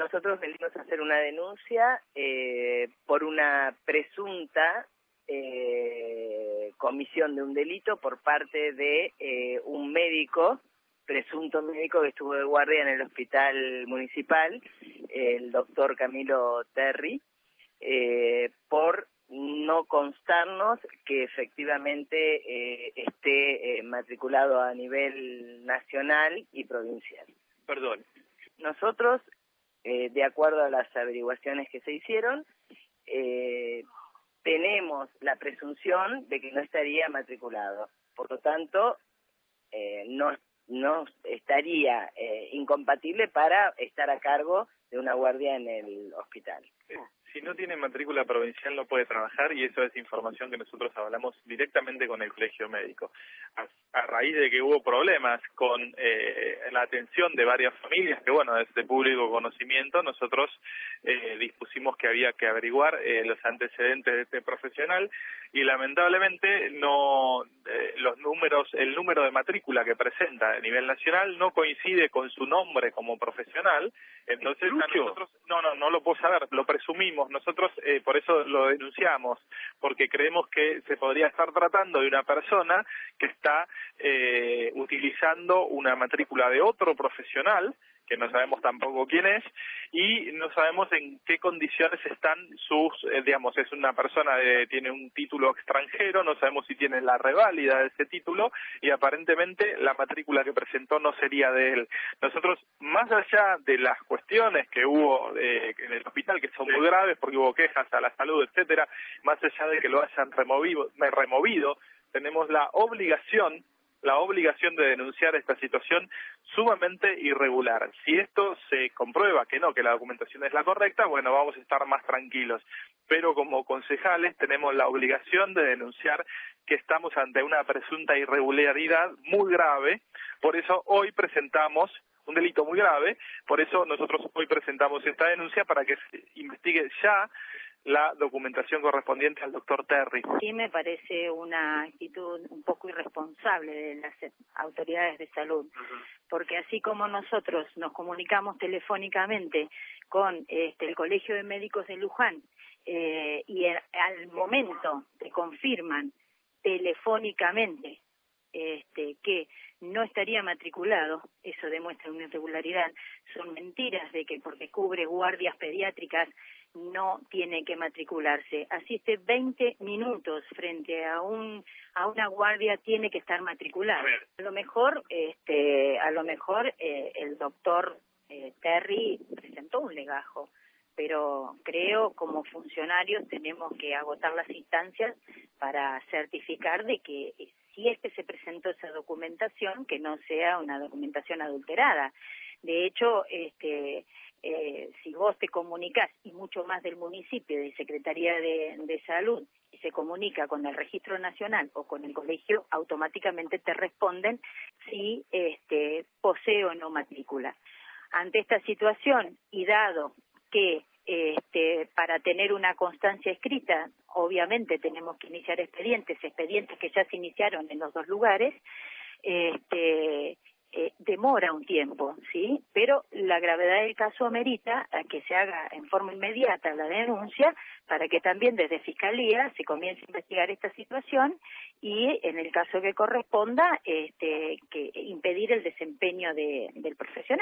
nosotros venimos a hacer una denuncia por una presunta comisión de un delito por parte de un médico, presunto médico que estuvo de guardia en el hospital municipal, el doctor Camilo Terry, por no constarnos que efectivamente esté matriculado a nivel nacional y provincial. Perdón. Nosotros, de acuerdo a las averiguaciones que se hicieron, tenemos la presunción de que no estaría matriculado. Por lo tanto, no estaría incompatible para estar a cargo de una guardia en el hospital. Si no tiene matrícula provincial no puede trabajar, y eso es información que nosotros hablamos directamente con el colegio médico. A raíz de que hubo problemas con la atención de varias familias, que bueno, es de público conocimiento, nosotros dispusimos que había que averiguar los antecedentes de este profesional, y lamentablemente no el número de matrícula que presenta a nivel nacional no coincide con su nombre como profesional. Entonces a nosotros no lo puedo saber, lo presumimos nosotros, por eso lo denunciamos, porque creemos que se podría estar tratando de una persona que está utilizando una matrícula de otro profesional, que no sabemos tampoco quién es, y no sabemos en qué condiciones están sus, digamos, es una persona tiene un título extranjero, no sabemos si tiene la reválida de ese título, y aparentemente la matrícula que presentó no sería de él. Nosotros, más allá de las cuestiones que hubo en el hospital, que son muy graves porque hubo quejas a la salud, etcétera, más allá de que lo hayan removido, tenemos la obligación de denunciar esta situación sumamente irregular. Si esto se comprueba que no, que la documentación es la correcta, bueno, vamos a estar más tranquilos. Pero como concejales tenemos la obligación de denunciar que estamos ante una presunta irregularidad muy grave. Por eso hoy presentamos un delito muy grave, por eso nosotros hoy presentamos esta denuncia para que se investigue ya la documentación correspondiente al doctor Terry. Sí, me parece una actitud un poco irresponsable de las autoridades de salud, porque así como nosotros nos comunicamos telefónicamente con el Colegio de Médicos de Luján y al momento te confirman telefónicamente que no estaría matriculado, eso demuestra una irregularidad. Son mentiras de que porque cubre guardias pediátricas no tiene que matricularse. Así esté 20 minutos frente a una guardia, tiene que estar matriculado. A lo mejor el doctor Terry presentó un legajo, pero creo como funcionarios tenemos que agotar las instancias para certificar de que si es que se presentó esa documentación, que no sea una documentación adulterada. De hecho, si vos te comunicás, y mucho más del municipio, de Secretaría de Salud, y se comunica con el Registro Nacional o con el colegio, automáticamente te responden si posee o no matrícula. Ante esta situación, y dado que para tener una constancia escrita, obviamente tenemos que iniciar expedientes que ya se iniciaron en los dos lugares, demora un tiempo, ¿sí? Pero la gravedad del caso amerita a que se haga en forma inmediata la denuncia para que también desde Fiscalía se comience a investigar esta situación y, en el caso que corresponda, que impedir el desempeño del profesional.